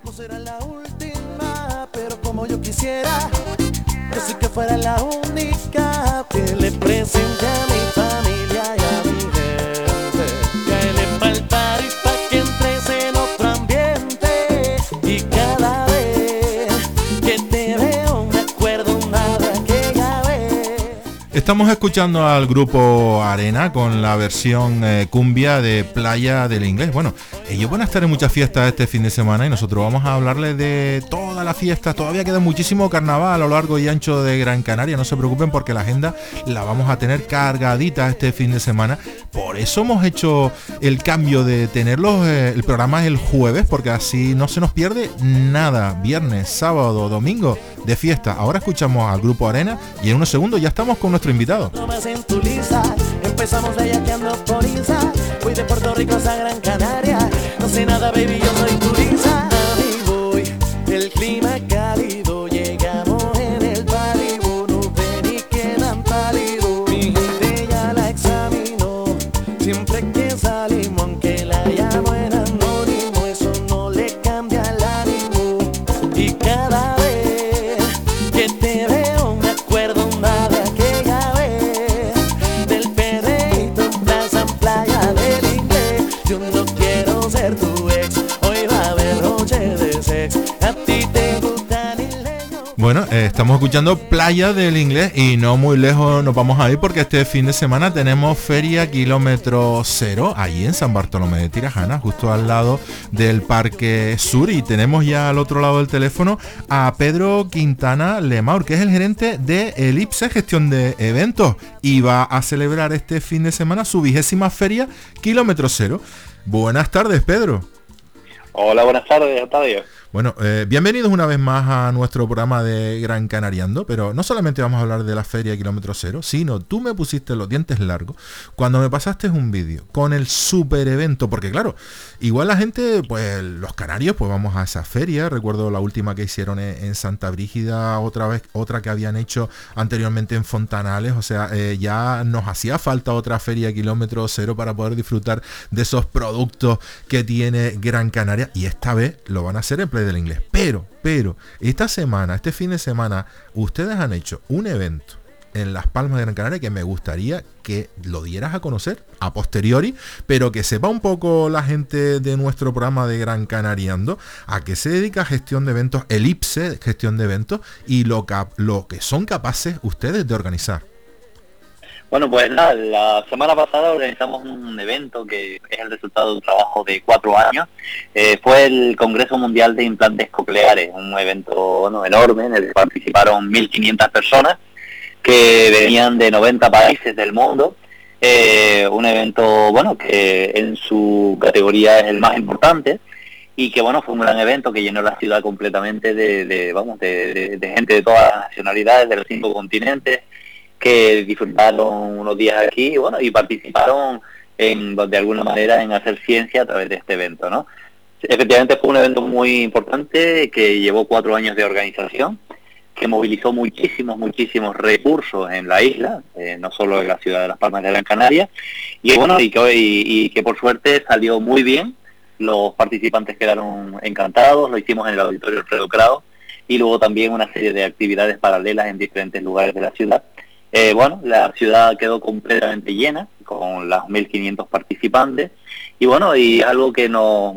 No será la última, pero como yo quisiera, yo sí que fuera la única que le presente a mi familia y a mi gente. Cáele pa'l party pa' que entres en otro ambiente. Y cada vez que te veo me acuerdo más de aquella vez. Estamos escuchando al grupo Arena con la versión cumbia de Playa del Inglés. Bueno, ellos van a estar en muchas fiestas este fin de semana y nosotros vamos a hablarles de todas las fiestas. Todavía queda muchísimo carnaval a lo largo y ancho de Gran Canaria. No se preocupen porque la agenda la vamos a tener cargadita este fin de semana. Por eso hemos hecho el cambio de tenerlos, el programa el jueves, porque así no se nos pierde nada. Viernes, sábado, domingo de fiesta. Ahora escuchamos al grupo Arena y en unos segundos ya estamos con nuestro invitado. Empezamos bellaqueando por Insta. Voy de Puerto Rico a Gran Canaria. No sé nada, baby, yo soy turista. Ahí voy, el clima cálido. Llegamos en el Paribo. No ven y quedan pálidos. Mi gente ya la examinó. Siempre que salimos, aunque la llamo en anónimo, eso no le cambia el ánimo. Y cada vez que te veo me acuerdo más de aquella vez. Del perreíto en Plaza, en Playa del Inglés. Yo no quiero ser tu ex, hoy va a haber noche de sex. A ti te gusta el isleño. Bueno, estamos escuchando Playa del Inglés y no muy lejos nos vamos a ir porque este fin de semana tenemos Feria Kilómetro Cero allí en San Bartolomé de Tirajana, justo al lado del Parque Sur, y tenemos ya al otro lado del teléfono a Pedro Quintana Lemaur, que es el gerente de Elipse Gestión de Eventos y va a celebrar este fin de semana su 20ª Feria Kilómetro Cero. Buenas tardes, Pedro. Hola, buenas tardes, Octavio. Bueno, bienvenidos una vez más a nuestro programa de Gran Canariando, pero no solamente vamos a hablar de la Feria Kilómetro Cero, sino tú me pusiste los dientes largos cuando me pasaste un vídeo con el super evento, porque claro, igual la gente, pues los canarios, pues vamos a esa feria. Recuerdo la última que hicieron en Santa Brígida, otra que habían hecho anteriormente en Fontanales, o sea, ya nos hacía falta otra Feria Kilómetro Cero para poder disfrutar de esos productos que tiene Gran Canaria, y esta vez lo van a hacer en Playa del Inglés. Pero, este fin de semana, ustedes han hecho un evento en Las Palmas de Gran Canaria que me gustaría que lo dieras a conocer a posteriori, pero que sepa un poco la gente de nuestro programa de Gran Canariando a qué se dedica Gestión de Eventos, Elipse Gestión de Eventos, y lo que son capaces ustedes de organizar. Bueno, pues nada, la semana pasada organizamos un evento que es el resultado de un trabajo de 4 años. Fue el Congreso Mundial de Implantes Cocleares, un evento enorme en el que participaron 1.500 personas que venían de 90 países del mundo. Un evento que en su categoría es el más importante y que fue un gran evento que llenó la ciudad completamente de gente de todas las nacionalidades, de los 5 continentes, que disfrutaron unos días aquí y participaron de alguna manera en hacer ciencia a través de este evento, ¿no? Efectivamente fue un evento muy importante que llevó 4 años de organización, que movilizó muchísimos recursos en la isla, no solo en la ciudad de Las Palmas de Gran Canaria, y que por suerte salió muy bien. Los participantes quedaron encantados, lo hicimos en el Auditorio Alfredo Kraus, y luego también una serie de actividades paralelas en diferentes lugares de la ciudad. La ciudad quedó completamente llena con las 1.500 participantes y algo que nos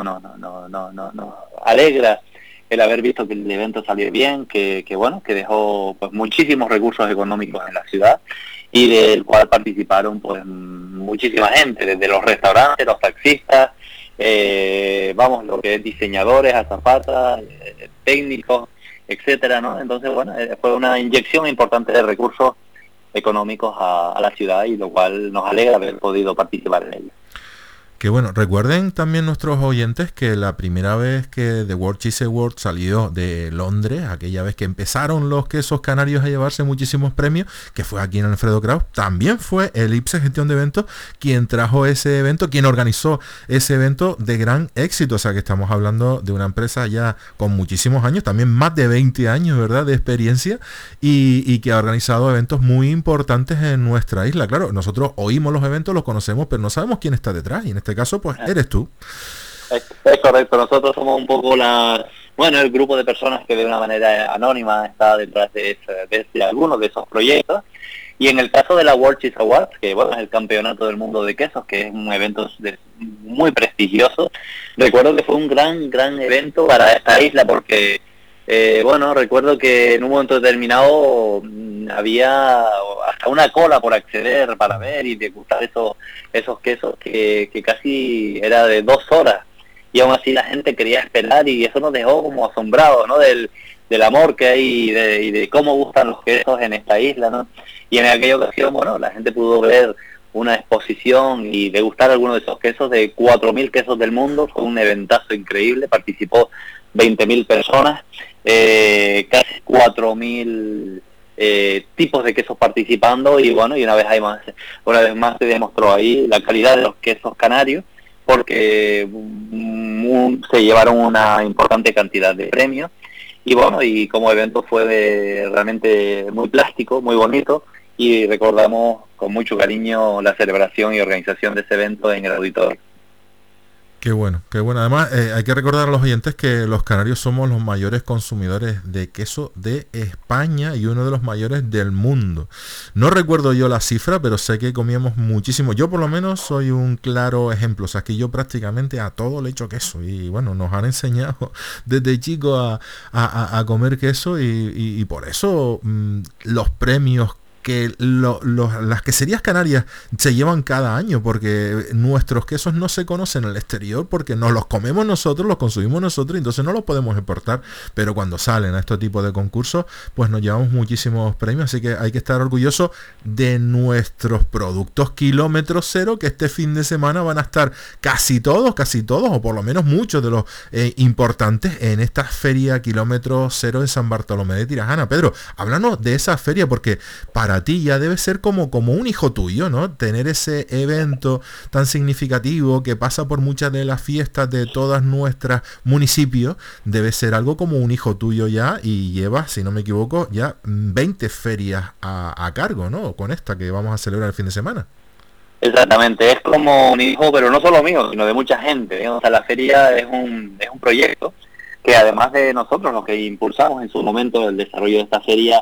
alegra el haber visto que el evento salió bien, que dejó pues muchísimos recursos económicos en la ciudad y del cual participaron pues muchísima gente, desde los restaurantes, los taxistas, lo que es diseñadores, azafatas, técnicos, etcétera, ¿no? Entonces, fue una inyección importante de recursos económicos a la ciudad, y lo cual nos alegra haber podido participar en ella. Que bueno, recuerden también nuestros oyentes que la primera vez que The World Cheese Award salió de Londres, aquella vez que empezaron los quesos canarios a llevarse muchísimos premios, que fue aquí en Alfredo Kraus, también fue Elipse Gestión de Eventos quien trajo ese evento, quien organizó ese evento de gran éxito. O sea que estamos hablando de una empresa ya con muchísimos años, también más de 20 años, ¿verdad?, de experiencia, y que ha organizado eventos muy importantes en nuestra isla. Claro, nosotros oímos los eventos, los conocemos, pero no sabemos quién está detrás, y en este caso pues eres tú. Es correcto, nosotros somos un poco el grupo de personas que de una manera anónima está detrás de algunos de esos proyectos. Y en el caso de la World Cheese Awards, que bueno, es el campeonato del mundo de quesos, que es un evento muy prestigioso, recuerdo que fue un gran evento para esta isla, porque recuerdo que en un momento determinado había hasta una cola por acceder para ver y degustar esos quesos que casi era de 2 horas, y aún así la gente quería esperar, y eso nos dejó como asombrados, ¿no? Del amor que hay y de cómo gustan los quesos en esta isla, ¿no? Y en aquella ocasión, bueno, la gente pudo ver una exposición y degustar algunos de esos quesos, de 4.000 quesos del mundo. Fue un eventazo increíble, participó 20.000 personas, casi 4.000 tipos de quesos participando, y bueno, y una vez más se demostró ahí la calidad de los quesos canarios, porque se llevaron una importante cantidad de premios. Y bueno, y como evento fue realmente muy plástico, muy bonito, y recordamos con mucho cariño la celebración y organización de ese evento en el auditorio. Qué bueno, qué bueno. Además, hay que recordar a los oyentes que los canarios somos los mayores consumidores de queso de España y uno de los mayores del mundo. No recuerdo yo la cifra, pero sé que comíamos muchísimo. Yo por lo menos soy un claro ejemplo. O sea, que yo prácticamente a todo le echo queso. Y bueno, nos han enseñado desde chico a comer queso, y por eso los premios que las queserías canarias se llevan cada año, porque nuestros quesos no se conocen en el exterior, porque nos los comemos nosotros, los consumimos nosotros, y entonces no los podemos exportar, pero cuando salen a este tipo de concursos, pues nos llevamos muchísimos premios, así que hay que estar orgullosos de nuestros productos kilómetro cero, que este fin de semana van a estar casi todos, o por lo menos muchos de los importantes en esta feria kilómetro cero de San Bartolomé de Tirajana. Pedro, háblanos de esa feria, porque para ti ya debe ser como un hijo tuyo, ¿no? Tener ese evento tan significativo que pasa por muchas de las fiestas de todas nuestras municipios, debe ser algo como un hijo tuyo ya, y llevas, si no me equivoco, ya 20 ferias a cargo, ¿no? Con esta que vamos a celebrar el fin de semana. Exactamente, es como un hijo, pero no solo mío, sino de mucha gente, ¿eh? O sea, la feria es un proyecto que, además de nosotros, los que impulsamos en su momento el desarrollo de esta feria,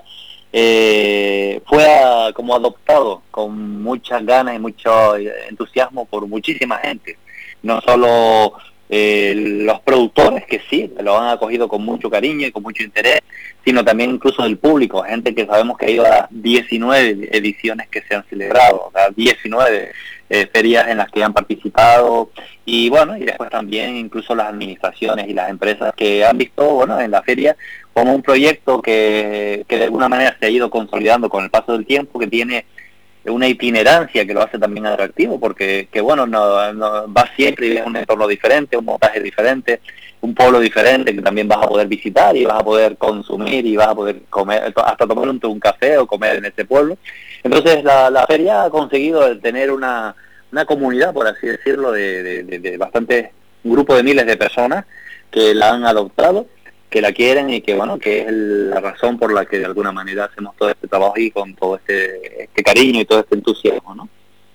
fue como adoptado con muchas ganas y mucho entusiasmo por muchísima gente. No solo los productores, que sí, lo han acogido con mucho cariño y con mucho interés, sino también incluso del público, gente que sabemos que ha ido a las 19 ediciones que se han celebrado, las 19 ferias en las que han participado, y bueno, y después también incluso las administraciones y las empresas que han visto, bueno, en la feria como un proyecto que de alguna manera se ha ido consolidando con el paso del tiempo, que tiene una itinerancia que lo hace también atractivo, porque no va siempre y es un entorno diferente, un montaje diferente, un pueblo diferente que también vas a poder visitar y vas a poder consumir y vas a poder comer, hasta tomar un café o comer en este pueblo. Entonces la feria ha conseguido tener una comunidad, por así decirlo, de bastante, un grupo de miles de personas que la han adoptado, que la quieren, y que bueno, que es la razón por la que de alguna manera hacemos todo este trabajo y con todo este cariño y todo este entusiasmo, ¿no?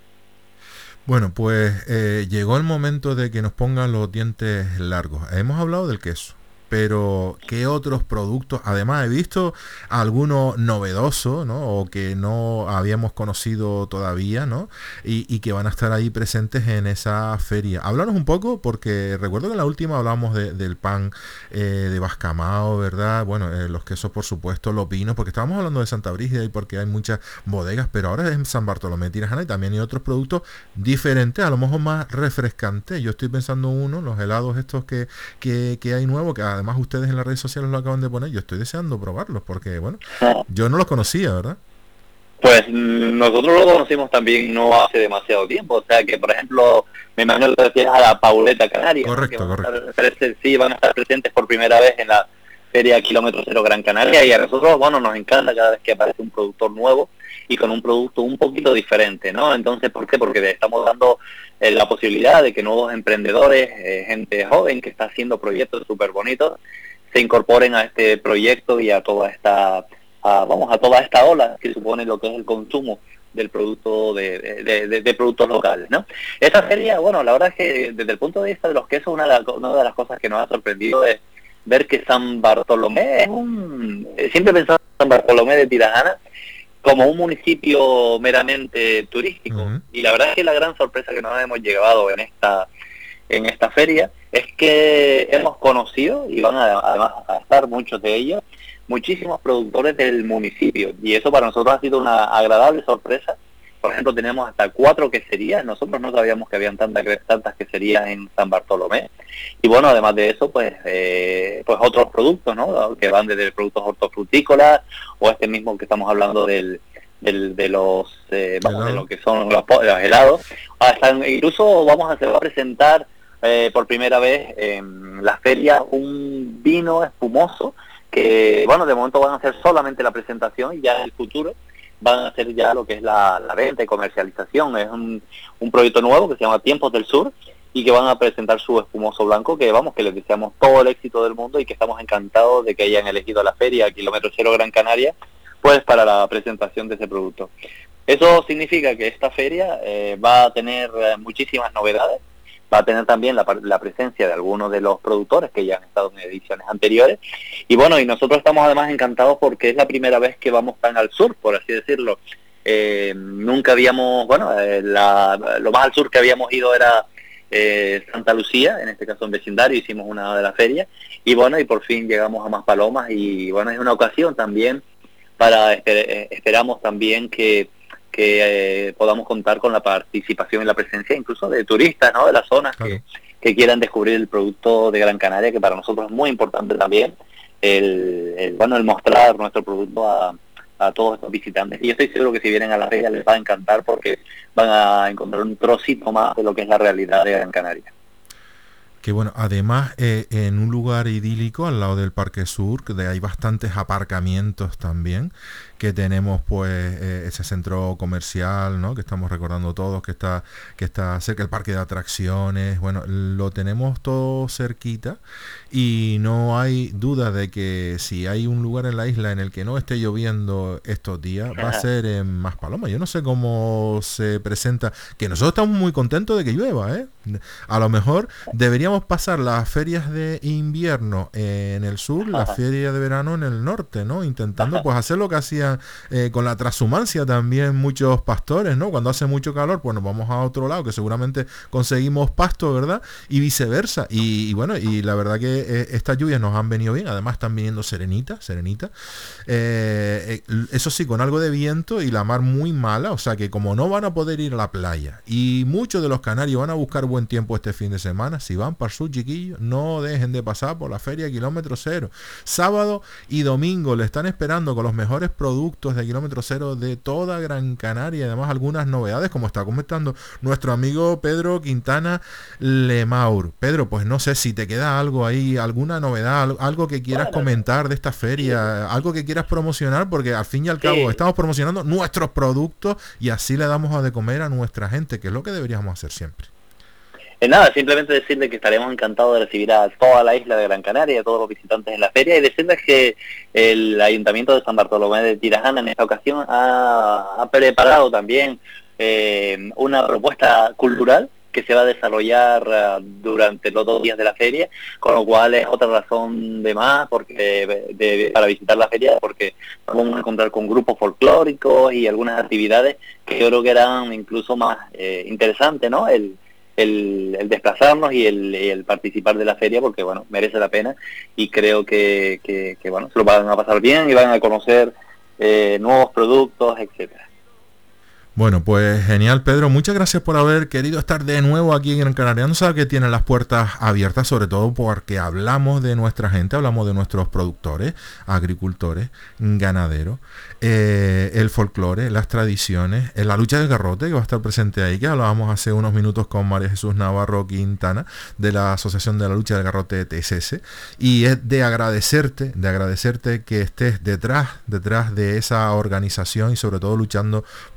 Bueno, pues llegó el momento de que nos pongan los dientes largos. Hemos hablado del queso, pero ¿qué otros productos? Además he visto algunos novedosos, ¿no? O que no habíamos conocido todavía, ¿no? Y que van a estar ahí presentes en esa feria. Háblanos un poco, porque recuerdo que en la última hablamos del pan de Bascamao, ¿verdad? Bueno, los quesos, por supuesto, los vinos, porque estábamos hablando de Santa Brígida y porque hay muchas bodegas, pero ahora es en San Bartolomé de Tirajana, y también hay otros productos diferentes, a lo mejor más refrescantes. Yo estoy pensando los helados estos que hay nuevos, que además ustedes en las redes sociales lo acaban de poner. Yo estoy deseando probarlos, porque bueno, yo no los conocía, ¿verdad? Pues nosotros lo conocimos también no hace demasiado tiempo, o sea que, por ejemplo, me imagino que te refieres a la Pauleta Canaria, correcto, ¿no? Sí, van a estar presentes por primera vez en la Feria Kilómetro Cero Gran Canaria, y a nosotros, bueno, nos encanta cada vez que aparece un productor nuevo y con un producto un poquito diferente, ¿no? Entonces, ¿por qué? Porque le estamos dando la posibilidad de que nuevos emprendedores, gente joven que está haciendo proyectos súper bonitos, se incorporen a este proyecto y a toda esta a toda esta ola que supone lo que es el consumo del producto de productos locales, ¿no? Esta feria, bueno, la verdad es que desde el punto de vista de los quesos, una de las cosas que nos ha sorprendido es ver que San Bartolomé siempre he pensado en San Bartolomé de Tirajana como un municipio meramente turístico. Uh-huh. Y la verdad es que la gran sorpresa que nos hemos llevado en esta feria es que hemos conocido, y van además a estar muchos de ellos, muchísimos productores del municipio, y eso para nosotros ha sido una agradable sorpresa. Por ejemplo, tenemos hasta 4 queserías. Nosotros no sabíamos que habían tantas queserías en San Bartolomé. Y bueno, además de eso, pues otros productos, ¿no? Que van desde productos hortofrutícolas, o este mismo que estamos hablando de lo que son los helados. Incluso se va a presentar por primera vez en la feria un vino espumoso que, bueno, de momento van a hacer solamente la presentación, y ya en el futuro van a hacer ya lo que es la venta y comercialización. Es un proyecto nuevo que se llama Tiempos del Sur, y que van a presentar su espumoso blanco, que vamos, que les deseamos todo el éxito del mundo y que estamos encantados de que hayan elegido la feria Kilómetro Cero Gran Canaria, pues para la presentación de ese producto. Eso significa que esta feria va a tener muchísimas novedades, va a tener también la presencia de algunos de los productores que ya han estado en ediciones anteriores, y bueno, y nosotros estamos además encantados porque es la primera vez que vamos tan al sur, por así decirlo. Nunca habíamos, lo más al sur que habíamos ido era Santa Lucía, en este caso en vecindario, hicimos una de las ferias, y bueno, y por fin llegamos a Maspalomas, y bueno, es una ocasión también para, esperamos también que podamos contar con la participación y la presencia incluso de turistas, ¿no? De las zonas, claro, que quieran descubrir el producto de Gran Canaria, que para nosotros es muy importante también el mostrar nuestro producto a todos estos visitantes. Y yo estoy seguro que si vienen a la feria les va a encantar, porque van a encontrar un trocito más de lo que es la realidad de Gran Canaria. Que bueno, además en un lugar idílico al lado del Parque Sur, que hay bastantes aparcamientos también, que tenemos pues ese centro comercial, ¿no? Que estamos recordando todos, que está cerca del parque de atracciones. Bueno, lo tenemos todo cerquita, y no hay duda de que si hay un lugar en la isla en el que no esté lloviendo estos días, va a ser en Maspalomas. Yo no sé cómo se presenta, que nosotros estamos muy contentos de que llueva, ¿eh? A lo mejor deberíamos pasar las ferias de invierno en el sur, la feria de verano en el norte, ¿no? Intentando pues hacer lo que hacían con la transhumancia también muchos pastores, ¿no? Cuando hace mucho calor, pues nos vamos a otro lado, que seguramente conseguimos pasto, ¿verdad? Y viceversa. Y bueno, y la verdad que estas lluvias nos han venido bien. Además están viniendo serenita. Eso sí, con algo de viento y la mar muy mala, o sea que como no van a poder ir a la playa, y muchos de los canarios van a buscar buen tiempo este fin de semana, si van para el sur, chiquillos, no dejen de pasar por la feria Kilómetro Cero. Sábado y domingo le están esperando con los mejores productos de Kilómetro Cero de toda Gran Canaria, y además algunas novedades, como está comentando nuestro amigo Pedro Quintana Lemaur. Pedro, pues no sé si te queda algo ahí, alguna novedad, algo que quieras comentar de esta feria, algo que quieras promocionar, porque al fin y al cabo estamos promocionando nuestros productos, y así le damos de comer a nuestra gente, que es lo que deberíamos hacer siempre. Nada, simplemente decirles que estaremos encantados de recibir a toda la isla de Gran Canaria y a todos los visitantes en la feria, y decirles que el Ayuntamiento de San Bartolomé de Tirajana en esta ocasión ha preparado también una propuesta cultural que se va a desarrollar durante los 2 días de la feria, con lo cual es otra razón de más para visitar la feria, porque vamos a encontrar con grupos folclóricos y algunas actividades que yo creo que eran incluso más interesantes, ¿no? El desplazarnos y el participar de la feria, porque bueno, merece la pena, y creo que bueno, se lo van a pasar bien y van a conocer nuevos productos, etcétera. Bueno, pues genial, Pedro, muchas gracias por haber querido estar de nuevo aquí en Gran Canaria. No sabe que tienen las puertas abiertas, sobre todo porque hablamos de nuestra gente, hablamos de nuestros productores, agricultores, ganaderos, el folclore, las tradiciones, la lucha del garrote, que va a estar presente ahí, que hablábamos hace unos minutos con María Jesús Navarro Quintana, de la Asociación de la Lucha del Garrote TSS, y es de agradecerte que estés detrás de esa organización, y sobre todo luchando por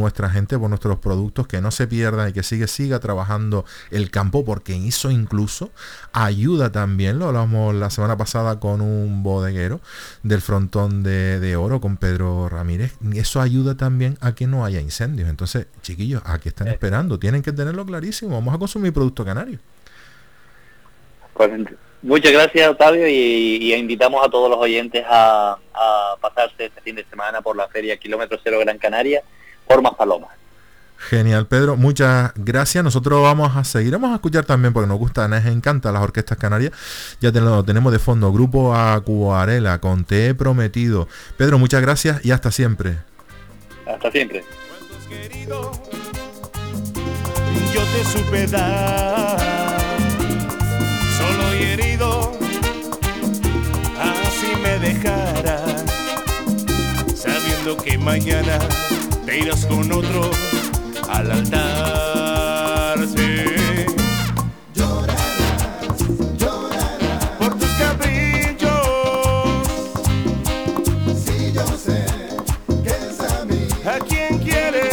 nuestra gente, por nuestros productos, que no se pierdan y que siga trabajando el campo, porque eso incluso ayuda también, lo hablamos la semana pasada con un bodeguero del Frontón de Oro, con Pedro Ramírez, eso ayuda también a que no haya incendios. Entonces, chiquillos, ¿a qué están esperando? Tienen que tenerlo clarísimo, vamos a consumir producto canario. Pues, muchas gracias, Octavio, y invitamos a todos los oyentes a pasarse este fin de semana por la Feria Kilómetro Cero Gran Canaria por Maspalomas. Genial, Pedro, muchas gracias. Nosotros vamos a escuchar también, porque nos encantan las orquestas canarias. Ya lo tenemos de fondo, Grupo Acuarela con Te he prometido. Pedro, muchas gracias y hasta siempre. Hasta siempre. Yo te supe dar, solo y herido, así me dejarás, sabiendo que mañana te irás con otro al altar, sí. Llorarás, llorarás por tus caprichos. Si yo sé que es a mí a quien quieres,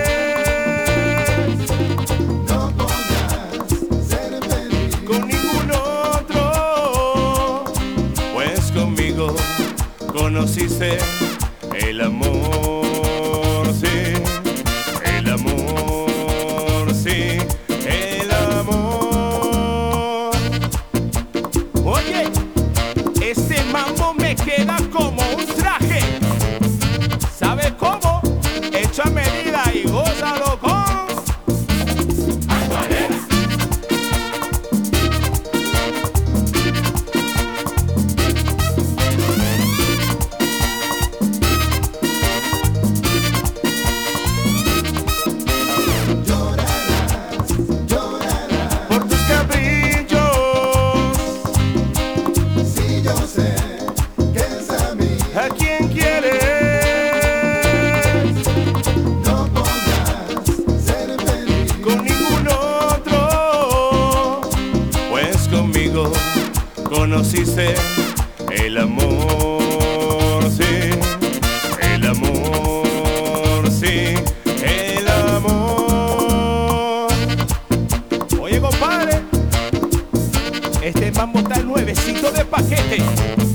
no podrás ser feliz con ningún otro, pues conmigo conociste el amor, sí. El amor, sí, el amor. Oye, este mambo me queda como un traje. ¿Sabes cómo? Hecho a medida y gózalo con Acuarela. Conociste el amor, sí, el amor, sí, el amor. Oye, compadre, este mambo está nuevecito de paquete.